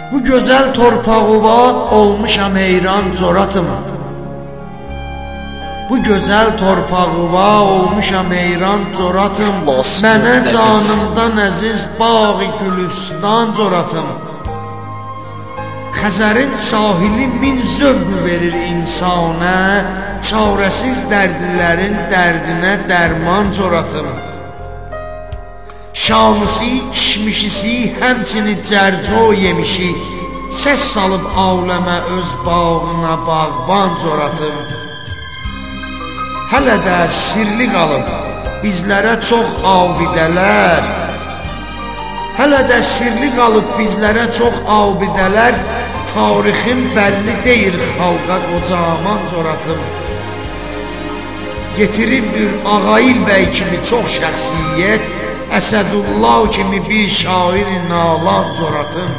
Bu gözəl torpağıva olmuşam heyran coratım. Bu gözəl torpağıva olmuşam heyran coratım. Mənə canımdan əziz bağı gülüstan coratım. Xəzərin sahili min zövq verir insana, çarəsiz dərdlilərin dərdinə dərman coratım. Şamısı, kişmişisi, həmçini cərco yemişi, səs salıb aləmə öz bağına bağban coratım. Hələ də sirli qalıb bizlərə çox abidələr. Hələ də sirli qalıb bizlərə çox abidələr. Tarixim bəlli deyir xalqa qocaman coratım. Yetirib bir Ağayil bəy kimi çox şəxsiyyət, Əsədullah kimi bir şairi nalan coratım.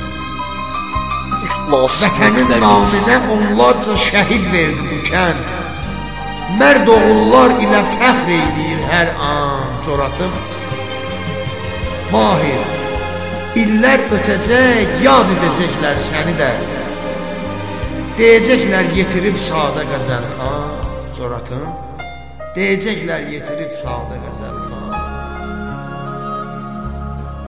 Vətənin naminə onlarca şəhid verdi bu kənd. Mərd oğullar ilə fəxr edir hər an coratım. Mahir, illər ötəcək, yad edəcəklər səni də. Deyəcəklər yetirib sadə qəzəlxan coratım. Deyəcəklər yetirib sadə qəzəlxan.